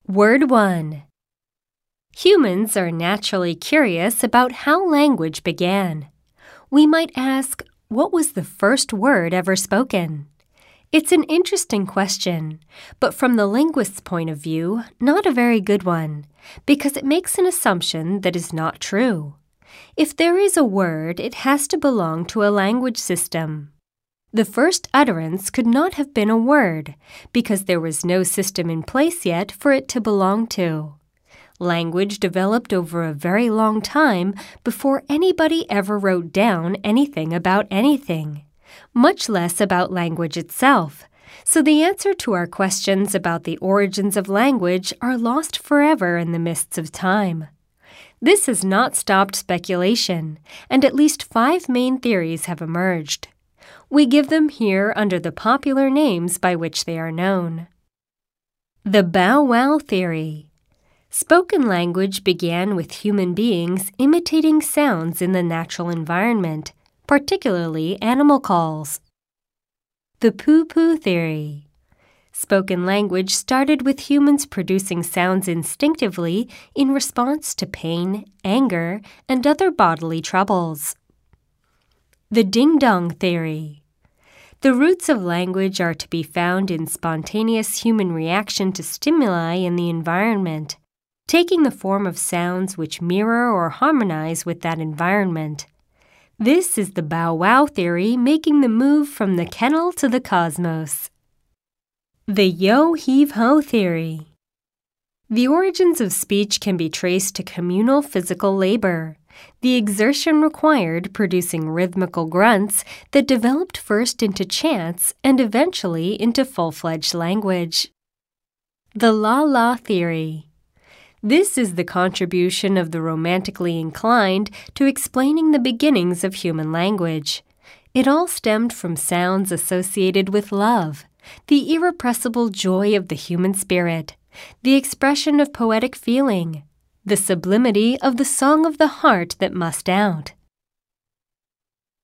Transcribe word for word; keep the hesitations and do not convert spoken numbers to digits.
Word one. Humans are naturally curious about how language began. We might ask, what was the first word ever spoken? It's an interesting question, but from the linguist's point of view, not a very good one, because it makes an assumption that is not true. If there is a word, it has to belong to a language system. The first utterance could not have been a word, because there was no system in place yet for it to belong to. Language developed over a very long time before anybody ever wrote down anything about anything, much less about language itself. So the answer to our questions about the origins of language are lost forever in the mists of time. This has not stopped speculation, and at least five main theories have emerged. We give them here under the popular names by which they are known. The Bow Wow Theory. Spoken language began with human beings imitating sounds in the natural environment, particularly animal calls. The Poo-Poo Theory. Spoken language started with humans producing sounds instinctively in response to pain, anger, and other bodily troubles. The Ding-Dong Theory. The roots of language are to be found in spontaneous human reaction to stimuli in the environment, taking the form of sounds which mirror or harmonize with that environment. This is the Bow Wow Theory making the move from the kennel to the cosmos. The Yo-Heave-Ho Theory. The origins of speech can be traced to communal physical labor, the exertion required producing rhythmical grunts that developed first into chants and eventually into full-fledged language. The La-La Theory. This is the contribution of the romantically inclined to explaining the beginnings of human language. It all stemmed from sounds associated with love, the irrepressible joy of the human spirit, the expression of poetic feeling, the sublimity of the song of the heart that must out.